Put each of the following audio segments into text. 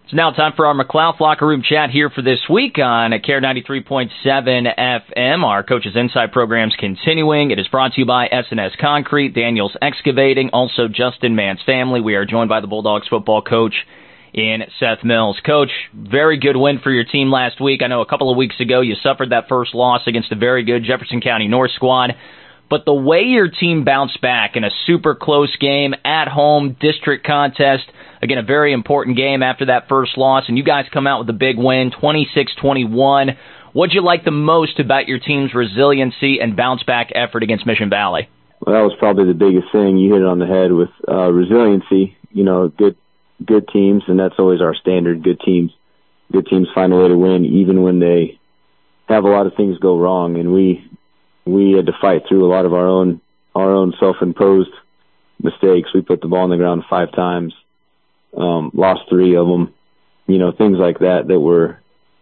It's now time for our McLeod Locker Room Chat here for this week on KARE 93.7 FM. Our Coaches Inside program's continuing. It is brought to you by S&S Concrete, Daniels Excavating, also Justin Mann's family. We are joined by the Bulldogs football coach in Seth Mills. Coach, very good win for your team last week. I know a couple of weeks ago you suffered that first loss against a very good Jefferson County North squad. But the way your team bounced back in a super close game, at home, district contest, again, a very important game after that first loss, and you guys come out with a big win, 26-21. What'd you like the most about your team's resiliency and bounce-back effort against Mission Valley? Well, that was probably the biggest thing. You hit it on the head with resiliency. You know, good teams, and that's always our standard. Good teams find a way to win even when they have a lot of things go wrong, and we had to fight through a lot of our own self-imposed mistakes. We put the ball on the ground 5 times, lost 3 of them, you know, things like that were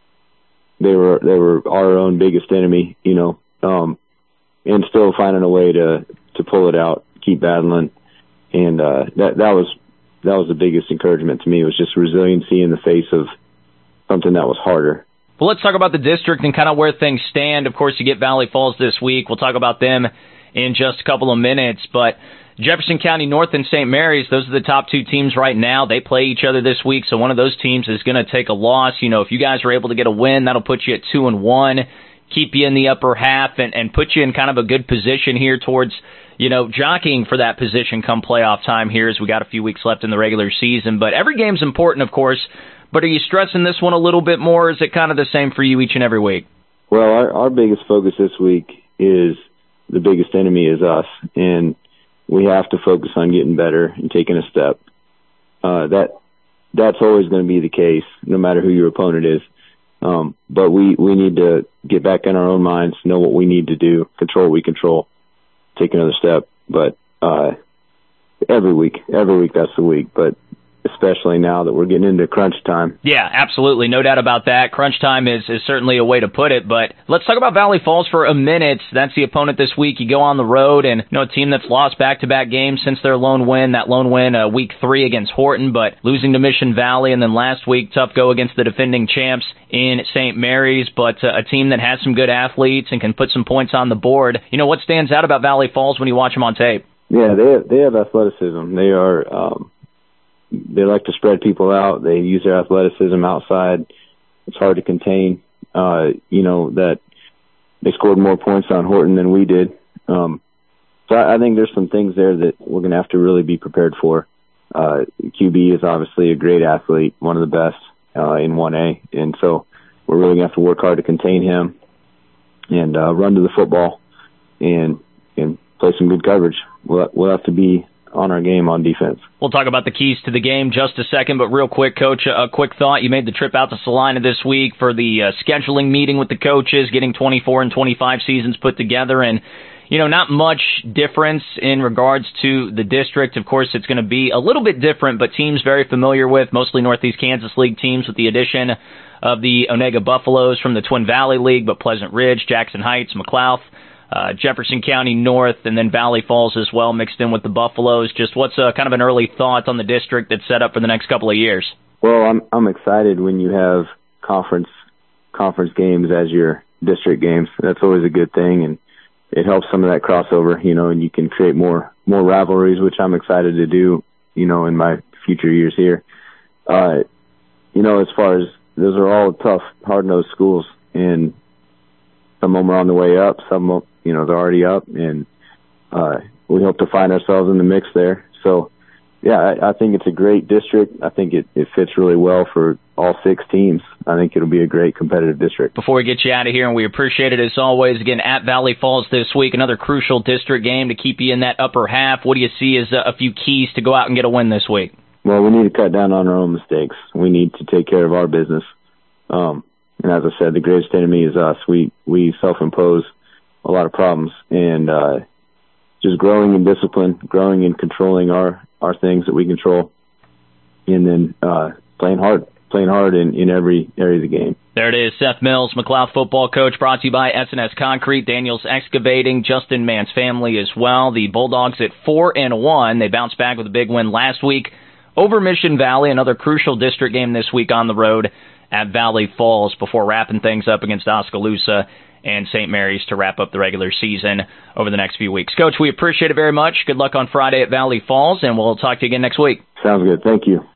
our own biggest enemy, you know, and still finding a way to pull it out, keep battling, and that was the biggest encouragement to me. It was just resiliency in the face of something that was harder. Well, let's talk about the district and kind of where things stand. Of course, you get Valley Falls this week. We'll talk about them in just a couple of minutes. But Jefferson County North and St. Mary's, those are the top 2 teams right now. They play each other this week, so one of those teams is going to take a loss. You know, if you guys are able to get a win, that'll put you at 2-1, keep you in the upper half, and put you in kind of a good position here towards, you know, jockeying for that position come playoff time here, as we got a few weeks left in the regular season. But every game's important, of course. But are you stressing this one a little bit more, or is it kind of the same for you each and every week? Well, our biggest focus this week is the biggest enemy is us, and we have to focus on getting better and taking a step. That's always going to be the case, no matter who your opponent is. But we need to get back in our own minds, know what we need to do, control what we control, take another step. But every week that's the week. But especially now that we're getting into crunch time. Yeah, absolutely. No doubt about that. Crunch time is certainly a way to put it. But let's talk about Valley Falls for a minute. That's the opponent this week. You go on the road, and, you know, a team that's lost back-to-back games since their lone win. That lone win week 3 against Horton, but losing to Mission Valley. And then last week, tough go against the defending champs in St. Mary's, but a team that has some good athletes and can put some points on the board. You know, what stands out about Valley Falls when you watch them on tape? Yeah, they have athleticism. They are... They like to spread people out. They use their athleticism outside. It's hard to contain. You know, that they scored more points on Horton than we did. So I think there's some things there that we're going to have to really be prepared for. QB is obviously a great athlete, one of the best in 1A. And so we're really going to have to work hard to contain him and run to the football and play some good coverage. We'll have to be on our game on defense. We'll talk about the keys to the game just a second, but real quick, Coach, a quick thought. You made the trip out to Salina this week for the scheduling meeting with the coaches, getting 24 and 25 seasons put together, and, you know, not much difference in regards to the district. Of course, it's going to be a little bit different, but teams very familiar with, mostly Northeast Kansas League teams, with the addition of the Onega Buffaloes from the Twin Valley League, but Pleasant Ridge, Jackson Heights, McLeod, Jefferson County North, and then Valley Falls as well, mixed in with the Buffaloes. Just what's kind of an early thought on the district that's set up for the next couple of years? Well, I'm excited when you have conference games as your district games. That's always a good thing, and it helps some of that crossover, you know, and you can create more rivalries, which I'm excited to do, you know, in my future years here. You know, as far as those are all tough, hard-nosed schools, and some of them are on the way up, some of them, you know, they're already up, and we hope to find ourselves in the mix there. So, yeah, I think it's a great district. I think it fits really well for all 6 teams. I think it'll be a great competitive district. Before we get you out of here, and we appreciate it as always, again, at Valley Falls this week, another crucial district game to keep you in that upper half. What do you see as a few keys to go out and get a win this week? Well, we need to cut down on our own mistakes. We need to take care of our business. And as I said, the greatest enemy is us. We self-impose a lot of problems, and just growing in discipline, growing and controlling our things that we control, and then playing hard in every area of the game. There it is, Seth Mills, McLeod football coach, brought to you by S&S Concrete, Daniels Excavating, Justin Mann's family as well. The Bulldogs at 4-1. They bounced back with a big win last week over Mission Valley, another crucial district game this week on the road at Valley Falls before wrapping things up against Oskaloosa and St. Mary's to wrap up the regular season over the next few weeks. Coach, we appreciate it very much. Good luck on Friday at Valley Falls, and we'll talk to you again next week. Sounds good. Thank you.